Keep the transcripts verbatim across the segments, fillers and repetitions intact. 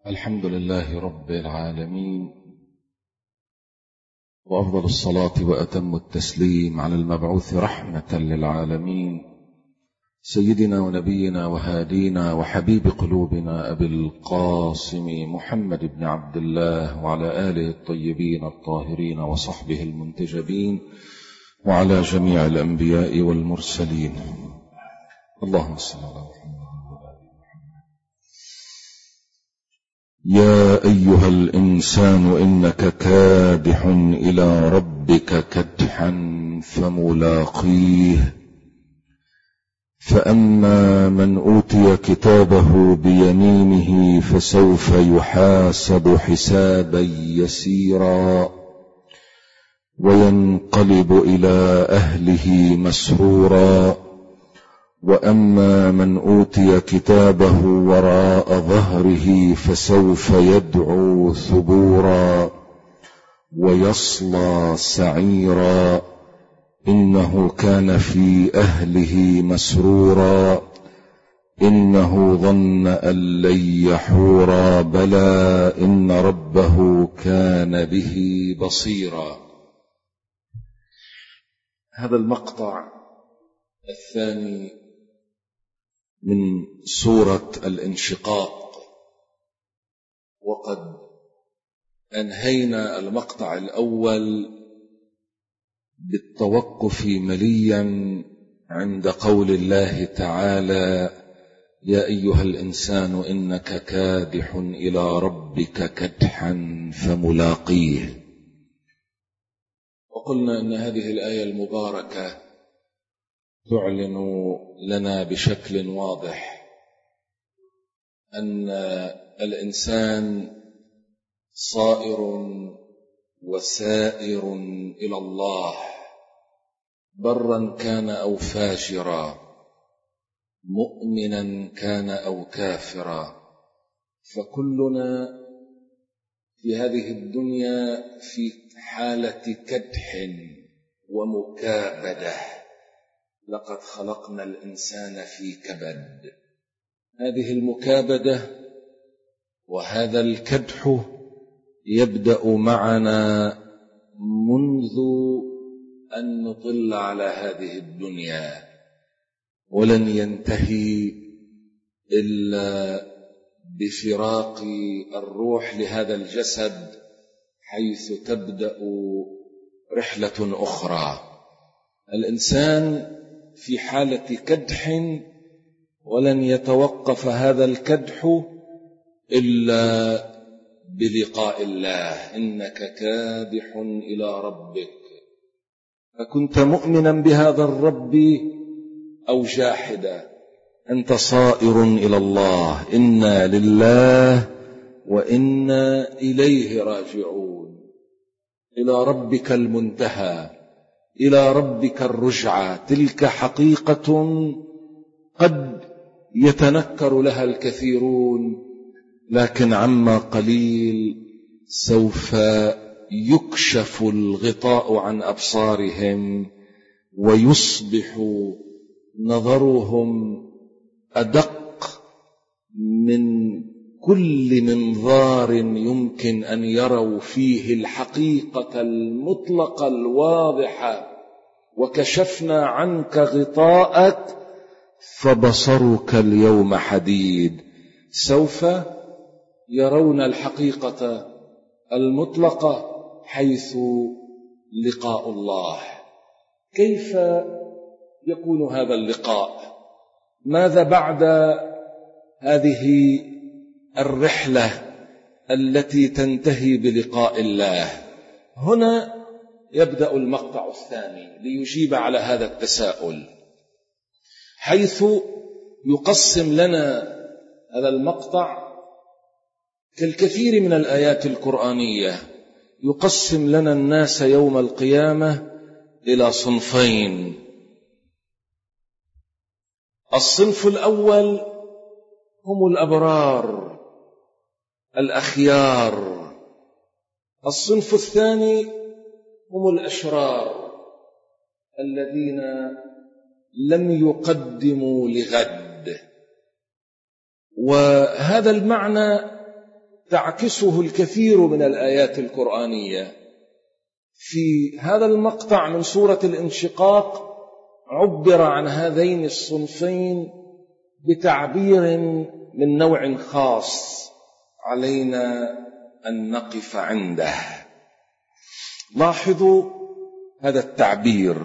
الحمد لله رب العالمين، وأفضل الصلاة وأتم التسليم على المبعوث رحمة للعالمين سيدنا ونبينا وهادينا وحبيب قلوبنا أبي القاسم محمد بن عبد الله وعلى آله الطيبين الطاهرين وصحبه المنتجبين وعلى جميع الأنبياء والمرسلين. اللهم صل على محمد. يا أيها الإنسان إنك كادح إلى ربك كدحا فملاقيه، فأما من أوتي كتابه بيمينه فسوف يحاسب حسابا يسيرا وينقلب إلى أهله مسرورا، وأما من أوتي كتابه وراء ظهره فسوف يدعو ثبورا ويصلى سعيرا، إنه كان في أهله مسرورا إنه ظن أن لن يحورا بلى إن ربه كان به بصيرا. هذا المقطع الثاني من سورة الانشقاق، وقد أنهينا المقطع الأول بالتوقف مليا عند قول الله تعالى: يا أيها الإنسان إنك كادح إلى ربك كدحا فملاقيه. وقلنا إن هذه الآية المباركة تعلن لنا بشكل واضح أن الإنسان صائر وسائر إلى الله، برا كان أو فاجرا، مؤمنا كان أو كافرا، فكلنا في هذه الدنيا في حالة كدح ومكابدة. لقد خلقنا الإنسان في كبد. هذه المكابدة وهذا الكدح يبدأ معنا منذ أن نطل على هذه الدنيا، ولن ينتهي إلا بفراق الروح لهذا الجسد، حيث تبدأ رحلة أخرى. الإنسان في حالة كدح، ولن يتوقف هذا الكدح إلا بلقاء الله. إنك كادح إلى ربك، فكنت مؤمنا بهذا الرب أو جاحدا، أنت صائر إلى الله. إنا لله وإنا إليه راجعون. إلى ربك المنتهى، إلى ربك الرجعة. تلك حقيقة قد يتنكر لها الكثيرون، لكن عما قليل سوف يكشف الغطاء عن أبصارهم ويصبح نظرهم أدق من كل منظار يمكن أن يروا فيه الحقيقة المطلقة الواضحة. وكشفنا عنك غطاءك فبصرك اليوم حديد. سوف يرون الحقيقة المطلقة حيث لقاء الله. كيف يكون هذا اللقاء؟ ماذا بعد هذه الرحلة التي تنتهي بلقاء الله؟ هنا يبدأ المقطع الثاني ليجيب على هذا التساؤل، حيث يقسم لنا هذا المقطع كالكثير من الآيات القرآنية، يقسم لنا الناس يوم القيامة إلى صنفين. الصنف الأول هم الأبرار الأخيار، الصنف الثاني هم الأشرار الذين لم يقدموا لغد. وهذا المعنى تعكسه الكثير من الآيات القرآنية. في هذا المقطع من سورة الانشقاق عبر عن هذين الصنفين بتعبير من نوع خاص علينا أن نقف عنده. لاحظوا هذا التعبير: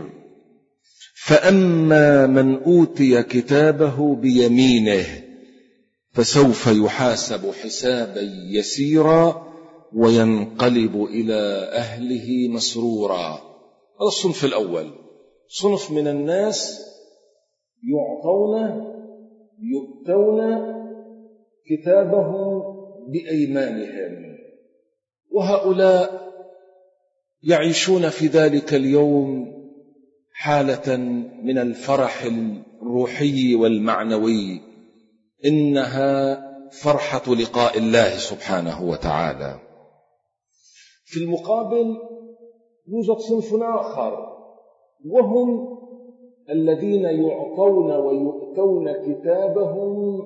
فأما من أوتي كتابه بيمينه فسوف يحاسب حسابا يسيرا وينقلب إلى أهله مسرورا. هذا الصنف الأول، صنف من الناس يعطون يؤتون كتابهم بأيمانهم، وهؤلاء يعيشون في ذلك اليوم حالة من الفرح الروحي والمعنوي، إنها فرحة لقاء الله سبحانه وتعالى. في المقابل يوجد صنف آخر، وهم الذين يعطون ويؤتون كتابهم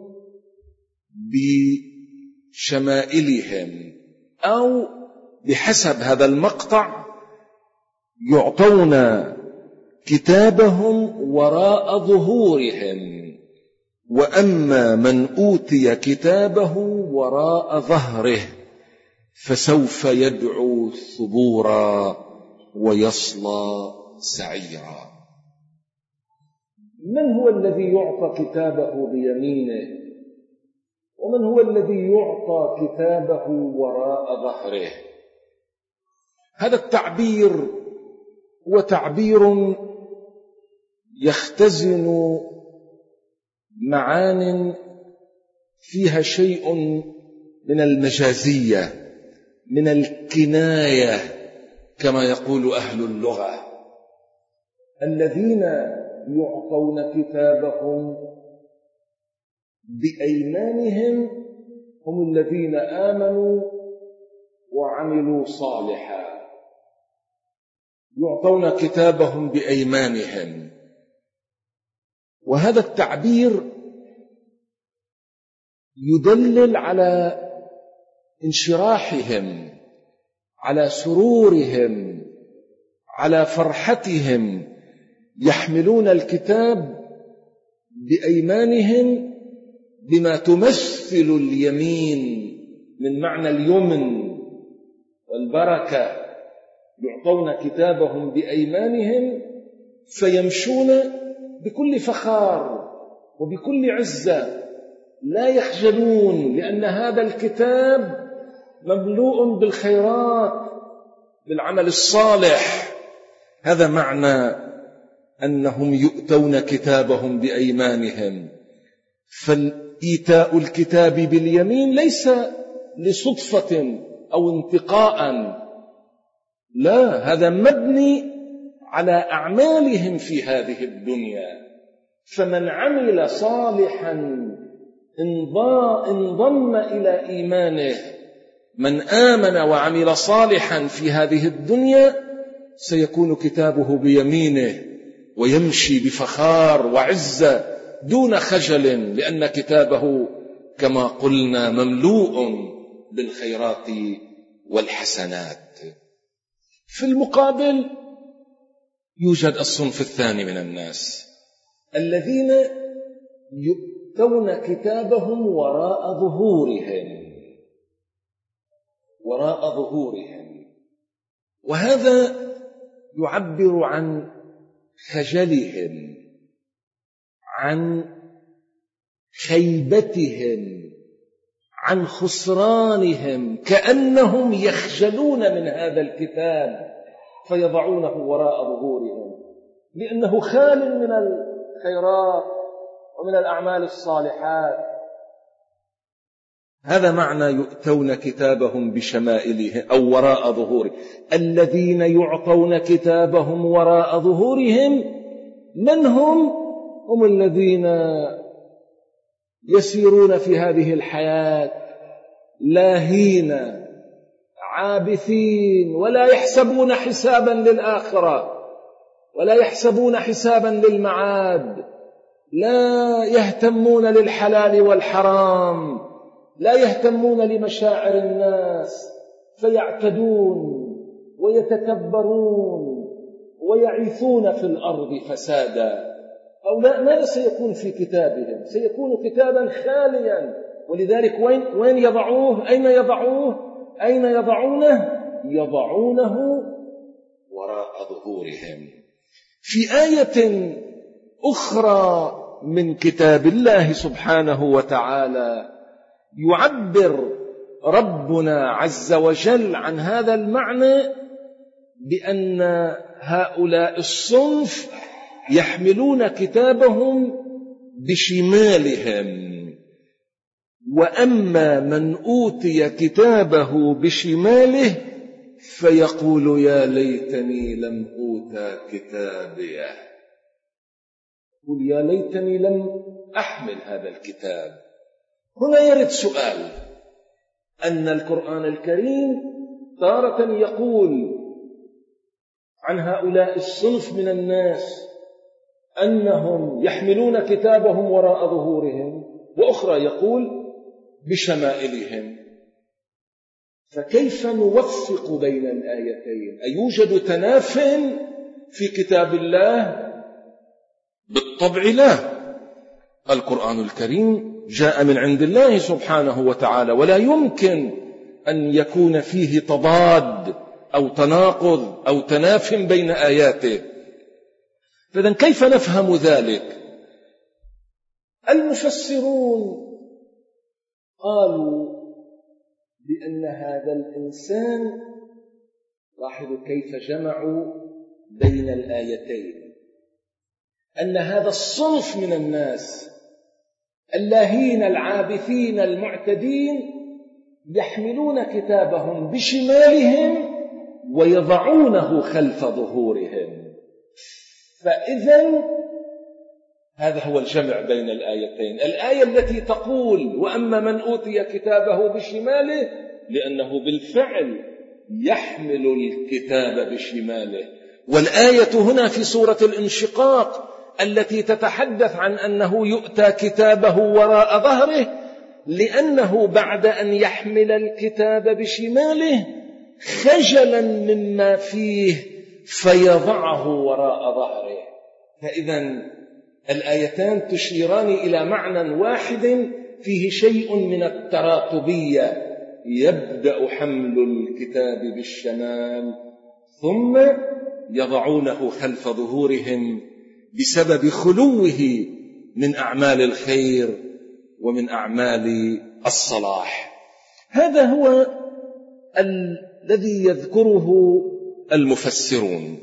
بشمائلهم، أو بحسب هذا المقطع يعطون كتابهم وراء ظهورهم. وأما من أوتي كتابه وراء ظهره فسوف يدعو ثبورا ويصلى سعيرا. من هو الذي يعطى كتابه بيمينه؟ ومن هو الذي يعطى كتابه وراء ظهره؟ هذا التعبير هو تعبير يختزن معان فيها شيء من المجازية، من الكناية، كما يقول أهل اللغة. الذين يعطون كتابهم بأيمانهم هم الذين آمنوا وعملوا صالحا. يعطون كتابهم بأيمانهم، وهذا التعبير يدلل على انشراحهم، على سرورهم، على فرحتهم. يحملون الكتاب بأيمانهم بما تمثل اليمين من معنى اليمن والبركة. يعطون كتابهم بأيمانهم فيمشون بكل فخار وبكل عزة، لا يخجلون، لأن هذا الكتاب مملوء بالخيرات، بالعمل الصالح. هذا معنى أنهم يؤتون كتابهم بأيمانهم. فالإيتاء الكتاب باليمين ليس لصدفة أو انتقاء، لا، هذا مبني على أعمالهم في هذه الدنيا. فمن عمل صالحا انضم إلى إيمانه، من آمن وعمل صالحا في هذه الدنيا سيكون كتابه بيمينه ويمشي بفخار وعزة دون خجل، لأن كتابه كما قلنا مملوء بالخيرات والحسنات. في المقابل يوجد الصنف الثاني من الناس الذين يؤتون كتابهم وراء ظهورهم، وراء ظهورهم، وهذا يعبر عن خجلهم، عن خيبتهم، عن خسرانهم، كأنهم يخجلون من هذا الكتاب فيضعونه وراء ظهورهم، لأنه خال من الخيرات ومن الأعمال الصالحات. هذا معنى يؤتون كتابهم بشمائلهم أو وراء ظهورهم. الذين يعطون كتابهم وراء ظهورهم من هم؟ هم الذين يسيرون في هذه الحياة لاهين عابثين، ولا يحسبون حسابا للآخرة، ولا يحسبون حسابا للمعاد، لا يهتمون للحلال والحرام، لا يهتمون لمشاعر الناس فيعتدون ويتكبرون ويعيثون في الأرض فسادا. هؤلاء ماذا سيكون في كتابهم؟ سيكون كتابا خاليا. ولذلك وين, وين يضعوه؟ أين يضعوه؟ أين يضعونه؟ يضعونه وراء ظهورهم. في آية أخرى من كتاب الله سبحانه وتعالى يعبر ربنا عز وجل عن هذا المعنى بأن هؤلاء الصنف يحملون كتابهم بشمالهم، وأما من أوتي كتابه بشماله فيقول يا ليتني لم أوتى كتابيه، يقول يا ليتني لم أحمل هذا الكتاب. هنا يرد سؤال، أن القرآن الكريم تارة يقول عن هؤلاء الصنف من الناس أنهم يحملون كتابهم وراء ظهورهم، وأخرى يقول بشمائلهم، فكيف نوفق بين الآيتين؟ أيوجد تناف في كتاب الله؟ بالطبع لا. القرآن الكريم جاء من عند الله سبحانه وتعالى، ولا يمكن أن يكون فيه تضاد أو تناقض أو تناف بين آياته. فإذن كيف نفهم ذلك؟ المفسرون قالوا بأن هذا الإنسان، لاحظوا كيف جمعوا بين الآيتين، أن هذا الصنف من الناس اللاهين العابثين المعتدين يحملون كتابهم بشمالهم ويضعونه خلف ظهورهم. فإذن هذا هو الجمع بين الآيتين. الآية التي تقول وأما من أوتي كتابه بشماله، لأنه بالفعل يحمل الكتاب بشماله. والآية هنا في سورة الانشقاق التي تتحدث عن أنه يؤتى كتابه وراء ظهره، لأنه بعد أن يحمل الكتاب بشماله خجلا مما فيه فيضعه وراء ظهره. فإذا الآيتان تشيران إلى معنى واحد فيه شيء من التراتبية. يبدأ حمل الكتاب بالشمال ثم يضعونه خلف ظهورهم بسبب خلوه من أعمال الخير ومن أعمال الصلاح. هذا هو الذي يذكره المفسرون.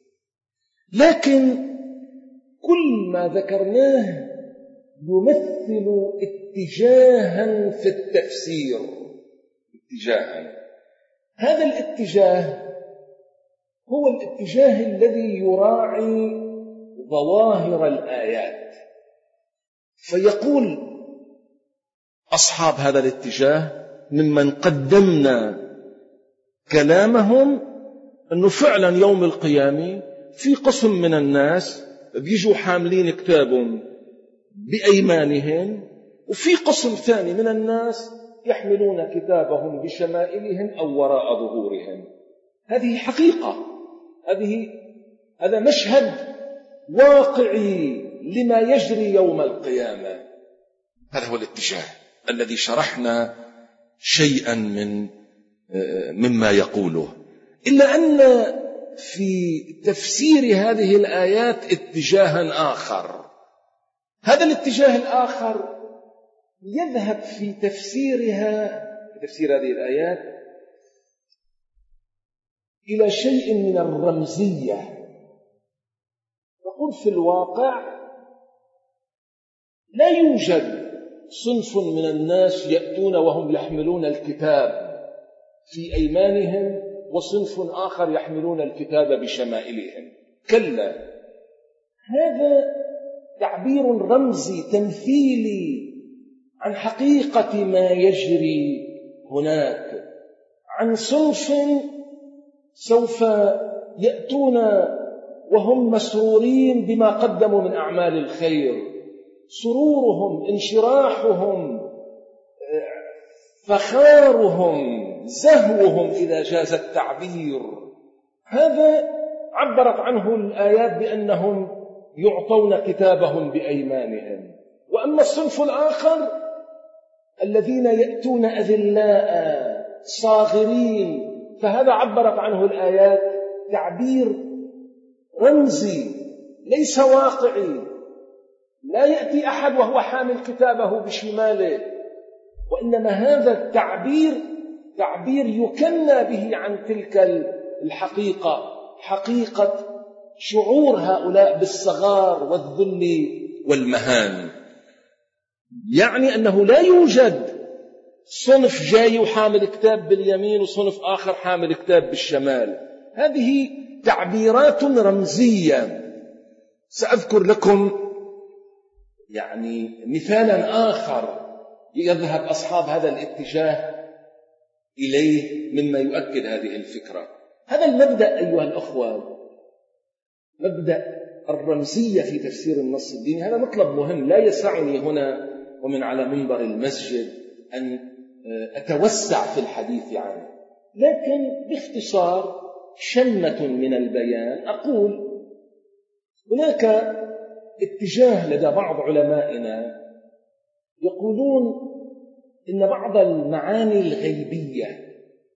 لكن كل ما ذكرناه يمثل اتجاها في التفسير. اتجاها، هذا الاتجاه هو الاتجاه الذي يراعي ظواهر الآيات. فيقول أصحاب هذا الاتجاه ممن قدمنا كلامهم أنه فعلا يوم القيامة في قسم من الناس بيجوا حاملين كتابهم بأيمانهم، وفي قسم ثاني من الناس يحملون كتابهم بشمائلهم أو وراء ظهورهم. هذه حقيقة، هذه هذا مشهد واقعي لما يجري يوم القيامة. هذا هو الاتجاه الذي شرحنا شيئا من مما يقوله. إلا أن في تفسير هذه الآيات اتجاها آخر. هذا الاتجاه الآخر يذهب في تفسيرها، في تفسير هذه الآيات، إلى شيء من الرمزية. يقول في الواقع لا يوجد صنف من الناس يأتون وهم يحملون الكتاب في أيمانهم وصنف آخر يحملون الكتاب بشمائلهم. كلا، هذا تعبير رمزي تمثيلي عن حقيقة ما يجري هناك، عن صنف سوف يأتون وهم مسرورين بما قدموا من أعمال الخير، سرورهم، انشراحهم، فخارهم زهوهم إذا جاز التعبير. هذا عبرت عنه الآيات بأنهم يعطون كتابهم بأيمانهم. وأما الصنف الآخر الذين يأتون أذلاء صاغرين، فهذا عبرت عنه الآيات تعبير رمزي ليس واقعي. لا يأتي أحد وهو حامل كتابه بشماله، وإنما هذا التعبير تعبير يكنى به عن تلك الحقيقة، حقيقة شعور هؤلاء بالصغار والذل والمهان. يعني أنه لا يوجد صنف جاي وحامل كتاب باليمين وصنف آخر حامل كتاب بالشمال. هذه تعبيرات رمزية. سأذكر لكم يعني مثالا آخر يذهب أصحاب هذا الاتجاه إليه مما يؤكد هذه الفكرة. هذا المبدأ أيها الأخوة، مبدأ الرمزية في تفسير النص الديني، هذا مطلب مهم. لا يسعني هنا ومن على منبر المسجد أن أتوسع في الحديث عنه، لكن باختصار شنة من البيان أقول هناك اتجاه لدى بعض علمائنا يقولون إن بعض المعاني الغيبية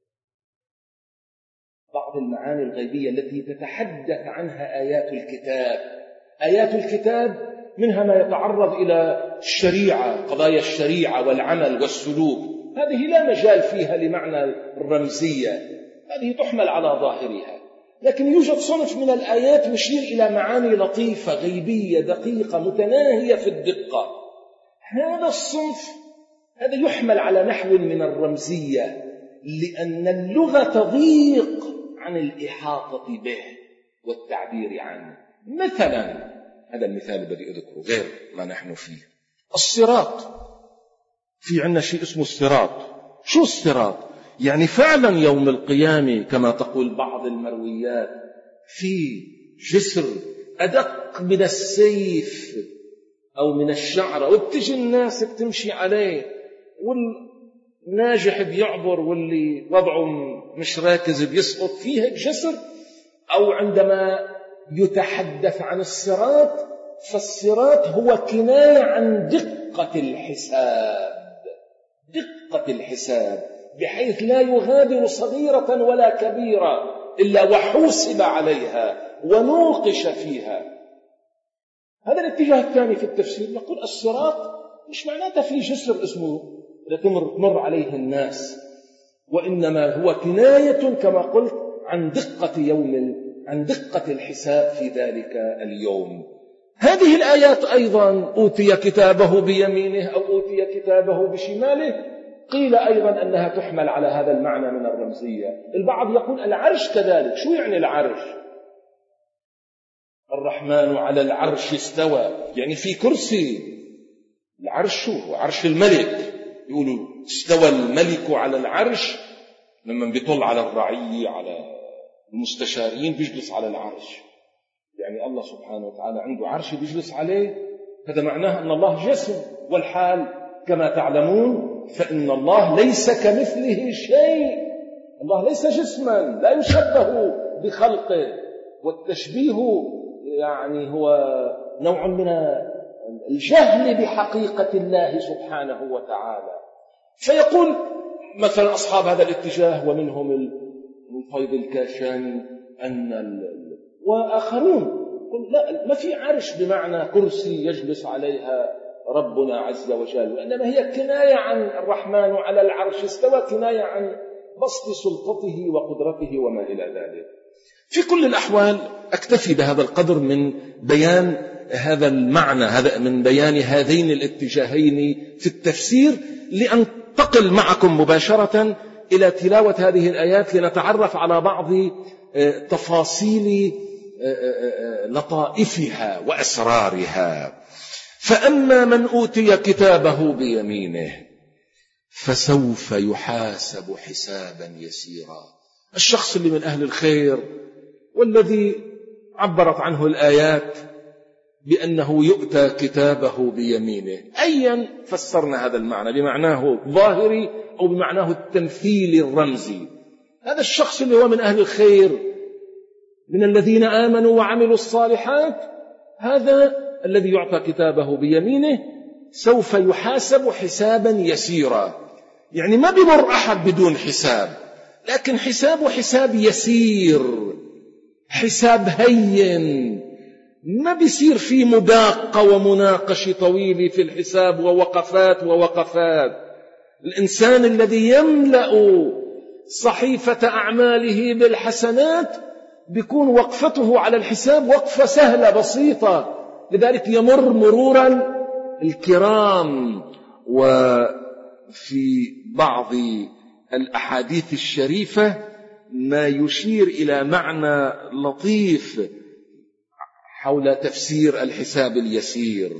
بعض المعاني الغيبية التي تتحدث عنها آيات الكتاب آيات الكتاب منها ما يتعرض إلى الشريعة، قضايا الشريعة والعمل والسلوك، هذه لا مجال فيها لمعنى الرمزية، هذه تحمل على ظاهرها. لكن يوجد صنف من الآيات يشير إلى معاني لطيفة غيبية دقيقة متناهية في الدقة. هذا الصنف هذا يحمل على نحو من الرمزية، لأن اللغة تضيق عن الإحاطة به والتعبير عنه. مثلا هذا المثال الذي أذكره غير ما نحن فيه، الصراط. في عندنا شيء اسمه الصراط. شو الصراط؟ يعني فعلا يوم القيامة كما تقول بعض المرويات في جسر أدق من السيف أو من الشعرة، وبتجي الناس بتمشي عليه، والناجح بيعبر واللي وضعه مش راكز بيسقط فيه جسر. أو عندما يتحدث عن الصراط، فالصراط هو كناية عن دقة الحساب، دقة الحساب بحيث لا يغادر صغيرة ولا كبيرة إلا وحوسب عليها ونوقش فيها. هذا الاتجاه الثاني في التفسير، يقول الصراط مش معناته في جسر اسمه لتمر تمر عليه الناس، وإنما هو كناية كما قلت عن دقة يوم عن دقة الحساب في ذلك اليوم. هذه الآيات أيضا أوتي كتابه بيمينه أو أوتي كتابه بشماله، قيل أيضا أنها تحمل على هذا المعنى من الرمزية. البعض يقول العرش كذلك. شو يعني العرش؟ الرحمن على العرش استوى، يعني في كرسي. العرش هو عرش الملك، يقولوا استوى الملك على العرش، لما بيطل على الرعية على المستشارين بيجلس على العرش، يعني الله سبحانه وتعالى عنده عرش بيجلس عليه. هذا معناه أن الله جسم، والحال كما تعلمون فإن الله ليس كمثله شيء، الله ليس جسما لا يشبه بخلقه، والتشبيه يعني هو نوع من الجهل بحقيقة الله سبحانه وتعالى. فيقول مثلا أصحاب هذا الاتجاه ومنهم الفيض الكاشاني أن ال... وآخرون قل لا، ما في عرش بمعنى كرسي يجلس عليها ربنا عز وجل، وإنما هي كناية عن الرحمن على العرش استوى، كناية عن بسط سلطته وقدرته وما إلى ذلك. في كل الأحوال أكتفي بهذا القدر من بيان هذا المعنى، هذا من بيان هذين الاتجاهين في التفسير، لأنتقل معكم مباشرة إلى تلاوة هذه الآيات لنتعرف على بعض تفاصيل لطائفها وأسرارها. فأما من أوتي كتابه بيمينه فسوف يحاسب حسابا يسيرا. الشخص اللي من أهل الخير والذي عبرت عنه الآيات بأنه يؤتى كتابه بيمينه، أيا فسرنا هذا المعنى بمعناه ظاهري أو بمعناه التمثيلي الرمزي. هذا الشخص اللي هو من أهل الخير، من الذين آمنوا وعملوا الصالحات، هذا الذي يعطى كتابه بيمينه سوف يحاسب حسابا يسيرا. يعني ما بمر أحد بدون حساب، لكن حسابه حساب يسير، حساب هين، ما بيصير فيه مداقة ومناقشة طويلة في الحساب ووقفات ووقفات. الإنسان الذي يملأ صحيفة أعماله بالحسنات بيكون وقفته على الحساب وقفة سهلة بسيطة، لذلك يمر مرورا الكرام. وفي بعض الأحاديث الشريفة ما يشير إلى معنى لطيف حول تفسير الحساب اليسير.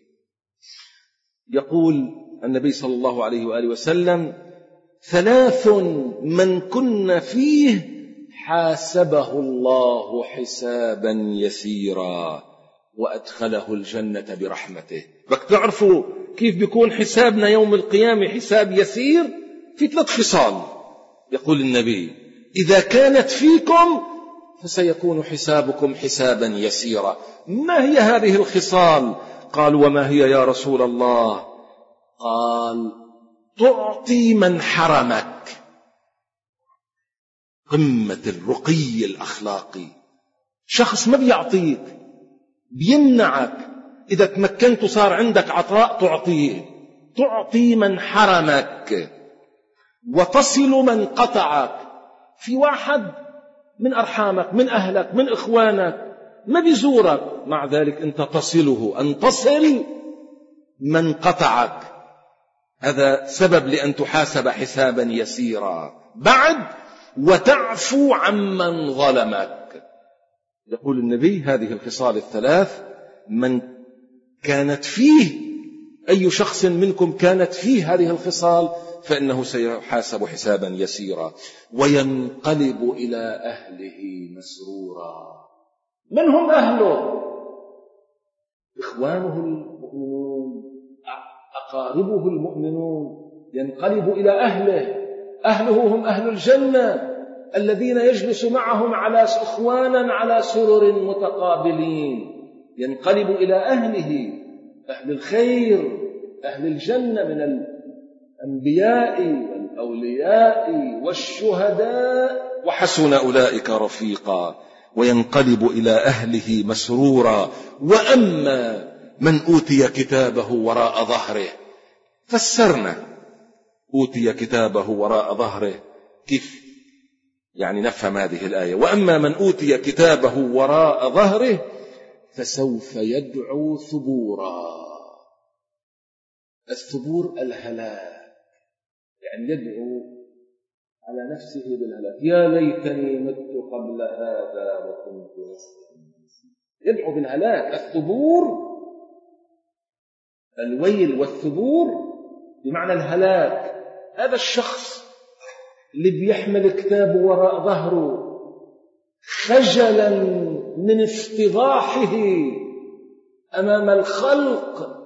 يقول النبي صلى الله عليه وآله وسلم: ثلاث من كن فيه حاسبه الله حسابا يسيرا وأدخله الجنة برحمته. بدك تعرفوا كيف بيكون حسابنا يوم القيامة حساب يسير؟ في ثلاث خصال. يقول النبي: إذا كانت فيكم فسيكون حسابكم حسابا يسيرا. ما هي هذه الخصال؟ قال: وما هي يا رسول الله؟ قال: تعطي من حرمك. قمة الرقي الأخلاقي. شخص ما بيعطيك، بيمنعك، إذا تمكنت وصار عندك عطاء تعطيه. تعطي من حرمك وتصل من قطعك. في واحد من أرحامك، من أهلك، من إخوانك ما بيزورك، مع ذلك أنت تصله. أن تصل من قطعك هذا سبب لأن تحاسب حسابا يسيرا. بعد: وتعفو عمن ظلمك. يقول النبي: هذه الخصال الثلاث من كانت فيه، أي شخص منكم كانت فيه هذه الخصال فإنه سيحاسب حسابا يسيرا وينقلب إلى أهله مسرورا. من هم أهله؟ إخوانه المؤمنون، أقاربه المؤمنون. ينقلب إلى أهله. أهله هم أهل الجنة الذين يجلس معهم على إخوانا على سرر متقابلين. ينقلب إلى أهله، أهل الخير، أهل الجنة من الأنبياء والأولياء والشهداء، وحسن أولئك رفيقا. وينقلب إلى أهله مسرورا. وأما من أوتي كتابه وراء ظهره، فسرنا أوتي كتابه وراء ظهره كيف يعني نفهم هذه الآية. وأما من أوتي كتابه وراء ظهره فسوف يدعو ثبورا. الثبور الهلاك، يعني يدعو على نفسه بالهلاك. يا ليتني مت قبل هذا وكنت نسيا. يدعو بالهلاك. الثبور، الويل والثبور بمعنى الهلاك. هذا الشخص اللي بيحمل كتابه وراء ظهره خجلا من افتضاحه أمام الخلق.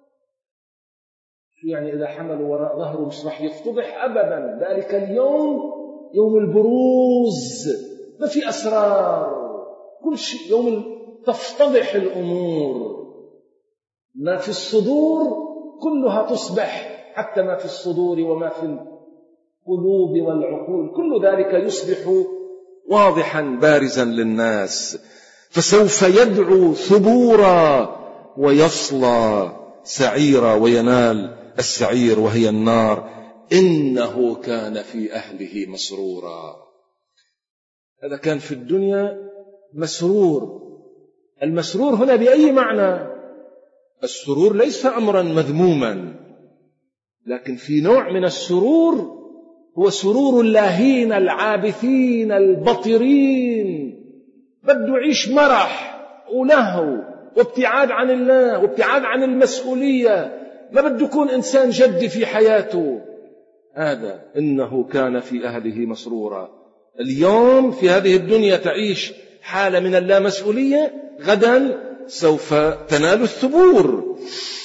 يعني إذا حملوا وراء ظهره مش راح يفتضح أبدا. ذلك اليوم يوم البروز، ما في أسرار، كل شيء يوم تفتضح الأمور. ما في الصدور كلها تصبح، حتى ما في الصدور وما في القلوب والعقول، كل ذلك يصبح واضحا بارزا للناس. فسوف يدعو ثبورا ويصلى سعيرا وينال السعير وهي النار. إنه كان في أهله مسرورا. هذا كان في الدنيا مسرور. المسرور هنا بأي معنى؟ السرور ليس أمرا مذموما، لكن في نوع من السرور هو سرور اللاهين العابثين البطرين. بده يعيش مرح ولهو وابتعاد عن الله وابتعاد عن المسؤولية، ما بده يكون إنسان جدي في حياته. هذا إنه كان في أهله مسرورا. اليوم في هذه الدنيا تعيش حالة من اللامسؤولية، غدا سوف تنال الثبور.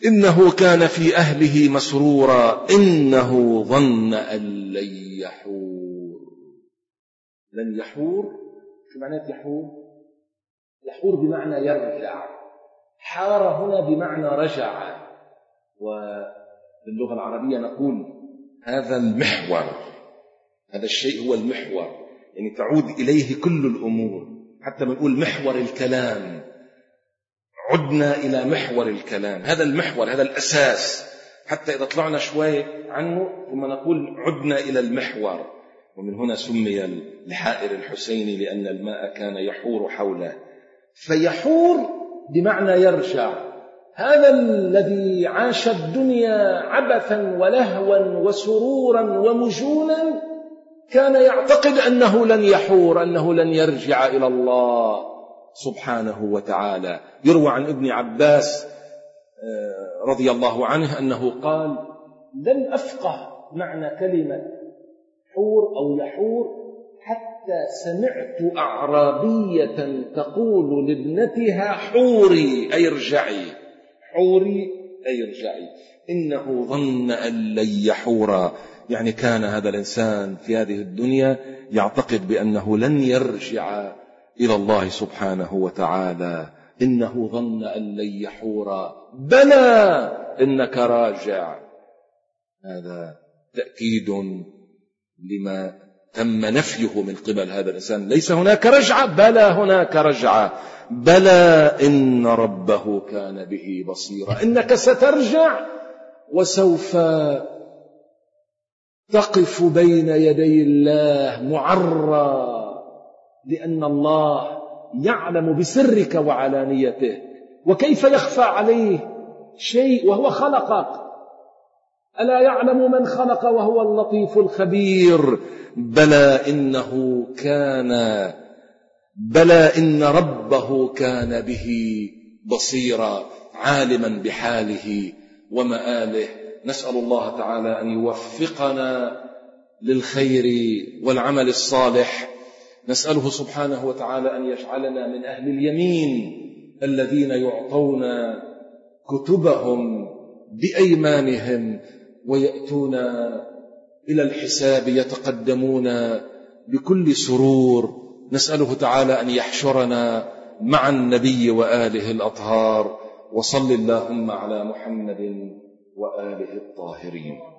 إنه كان في أهله مسرورا إنه ظن أن لن يحور. لن يحور شو معنى يحور؟ يحور بمعنى يرجع. حار هنا بمعنى رجع. وباللغة العربية نقول هذا المحور، هذا الشيء هو المحور، يعني تعود إليه كل الأمور. حتى بنقول محور الكلام، عدنا إلى محور الكلام. هذا المحور، هذا الأساس. حتى إذا طلعنا شوي عنه ثم نقول عدنا إلى المحور. ومن هنا سمي الحائر الحسيني لأن الماء كان يحور حوله. فيحور بمعنى يرجع. هذا الذي عاش الدنيا عبثا ولهوا وسرورا ومجونا كان يعتقد أنه لن يحور، أنه لن يرجع إلى الله سبحانه وتعالى. يروى عن ابن عباس رضي الله عنه أنه قال: لم أفقه معنى كلمة حور أو يحور حتى سمعت أعرابية تقول لابنتها حوري أي ارجعي، حوري أي ارجعي. إنه ظن أن لن يحور، يعني كان هذا الإنسان في هذه الدنيا يعتقد بأنه لن يرجع إلى الله سبحانه وتعالى. إنه ظن أن لن يحور بلى إنك راجع. هذا تأكيد لما تم نفيه من قبل هذا الإنسان. ليس هناك رجعة، بلى هناك رجعة. بلى إن ربه كان به بصيرا. إنك سترجع وسوف تقف بين يدي الله معرى، لأن الله يعلم بسرك وعلانيته. وكيف يخفى عليه شيء وهو خلقك؟ ألا يعلم من خلق وهو اللطيف الخبير. بلى إنه كان بلى إن ربه كان به بصيرا، عالما بحاله ومآله. نسأل الله تعالى أن يوفقنا للخير والعمل الصالح. نسأله سبحانه وتعالى أن يجعلنا من أهل اليمين الذين يعطون كتبهم بأيمانهم ويأتون إلى الحساب يتقدمون بكل سرور. نسأله تعالى أن يحشرنا مع النبي وآله الأطهار. وصل اللهم على محمد وآله الطاهرين.